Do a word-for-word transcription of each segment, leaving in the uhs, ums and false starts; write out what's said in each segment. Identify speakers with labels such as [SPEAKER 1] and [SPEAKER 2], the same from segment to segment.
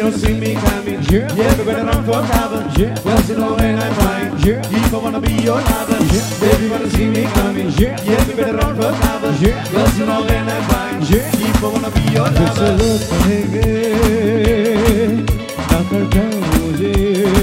[SPEAKER 1] don't see me coming. Yeah, yeah, we better run for cover. Yeah, cause you know when I'm fine. Yeah, if I wanna be your lover. Yeah, baby, wanna see me coming. Yeah, yeah, we better run for cover. Yeah, cause you know when I'm fine. Yeah, if I wanna be your lover.
[SPEAKER 2] चलो कहेंगे ताकर मुझे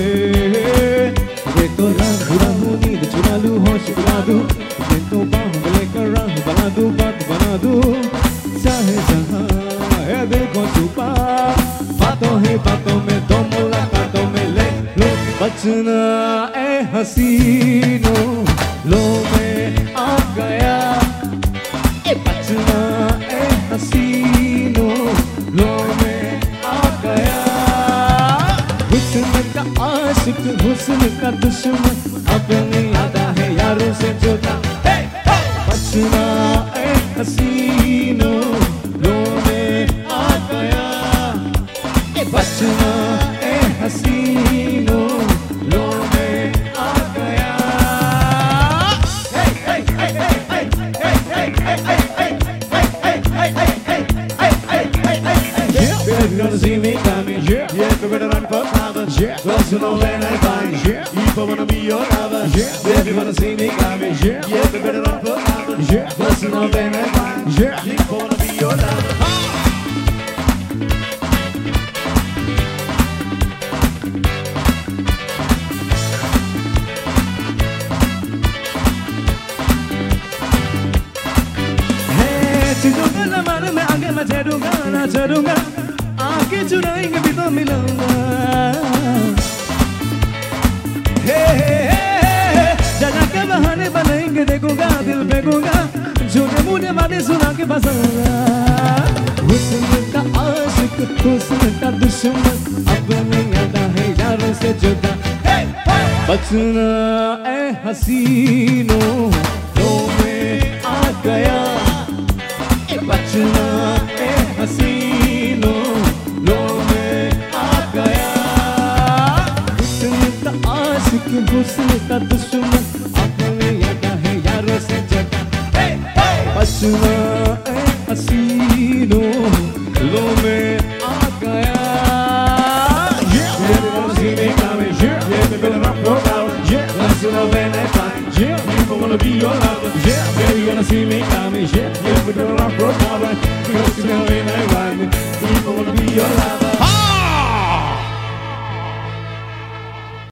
[SPEAKER 2] ये तो रंग राहू नींद चुरा लूं होश उड़ा दूं ये तो बाहों में लेकर रंग बना दूं बात बना दूं चाहे जहां है दिल को छुपा बातों ही बातों में तो मुलाकातों में ले लो बचना ए हसीनों लो मैं आ गया ए बचना ए हसीनों लो मैं आ गया हुस्न का आशिक हुस्न का दुश्मन अपनी आदा है यारों से जुदा बचना ए हसीनों लो मैं आ गया ए बचना ए हसीनों लो मैं आ गया
[SPEAKER 1] Baby, gonna see me coming. Yeah, yeah, we better run for cover. Yeah, cause you know when I find. Yeah, if I wanna be your lover. Yeah, baby, gonna see me coming. Yeah, yeah, we better run for cover. Yeah, cause you know when I find. Yeah, if I wanna be your lover.
[SPEAKER 2] Hey, चीजों का ज़माना मैं आगे मैं चढ़ूंगा ना चढ़ूंगा आगे चुराएंगे भी तो मिलूंगा हे जगह के बहाने बनाएंगे देखूंगा दिल फेंकूंगा झूठे मूठे बातें सुना के फंसाऊंगा हुस्न का आशिक हुस्न का दुश्मन अपनी अदा है यारों से जुदा बचना ए हसीनों लो मैं आ गया ए बचना ए हसीनों लो मैं आ गया हुस्न का आशिक हुस्न का दुश्मन अपने अदा है यारों से जुदा बचना ए हसीनों लो मैं आ गया
[SPEAKER 1] Yeah, baby, gonna see me coming. Yeah, yeah, we better run for cover. Yeah, cause you know when I find. Yeah, if I wanna be your lover. Yeah, baby, gonna see me coming. Yeah, yeah, we better run for cover. Cause you know when I find. If I wanna be your lover.